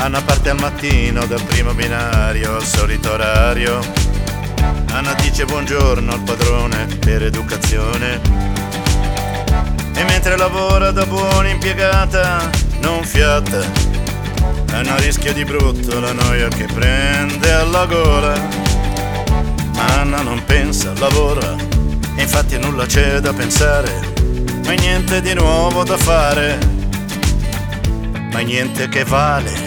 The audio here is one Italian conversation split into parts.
Anna parte al mattino dal primo binario al solito orario. Anna dice buongiorno al padrone per educazione. E mentre lavora da buona impiegata non fiata. Anna rischia di brutto la noia che prende alla gola. Ma Anna non pensa, lavora, e infatti nulla c'è da pensare. Ma niente di nuovo da fare, ma niente che vale.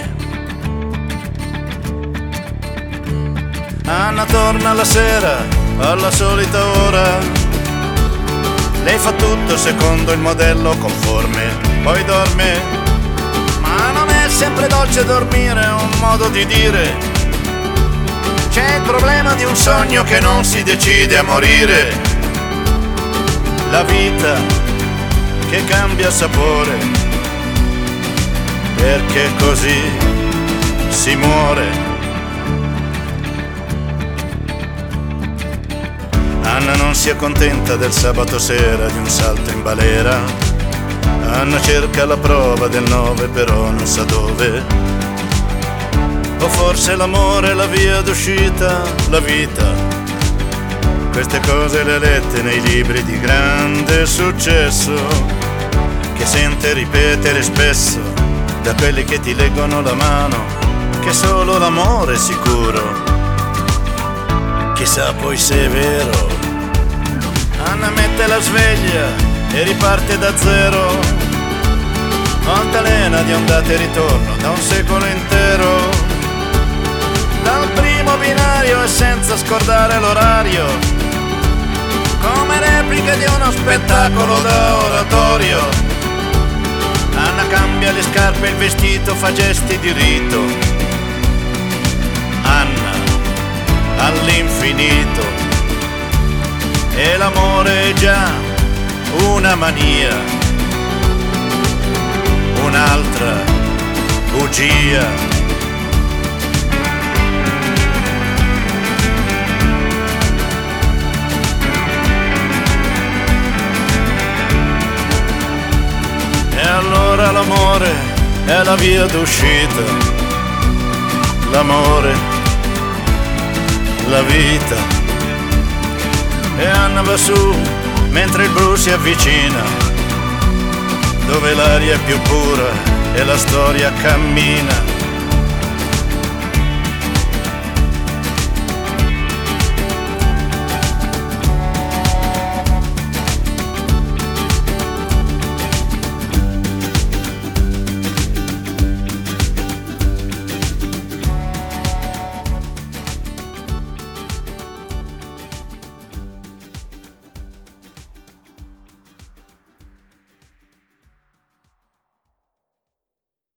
Anna torna la sera alla solita ora. Lei fa tutto secondo il modello conforme, poi dorme. Ma non è sempre dolce dormire, è un modo di dire. C'è il problema di un sogno che non si decide a morire. La vita che cambia sapore, perché così si muore. Anna non si accontenta del sabato sera di un salto in balera. Anna cerca la prova del 9 però non sa dove. O forse l'amore è la via d'uscita, la vita. Queste cose le ha lette nei libri di grande successo, che sente ripetere spesso da quelli che ti leggono la mano, che solo l'amore è sicuro. Chissà poi se è vero. Anna mette la sveglia e riparte da zero. Altalena di ondata e ritorno da un secolo intero. Dal primo binario e senza scordare l'orario, come replica di uno spettacolo da oratorio. Anna cambia le scarpe e il vestito, fa gesti di rito. Anna all'infinito. E l'amore è già una mania, un'altra bugia. E allora l'amore è la via d'uscita, l'amore, la vita. E Anna va su mentre il blu si avvicina, dove l'aria è più pura e la storia cammina.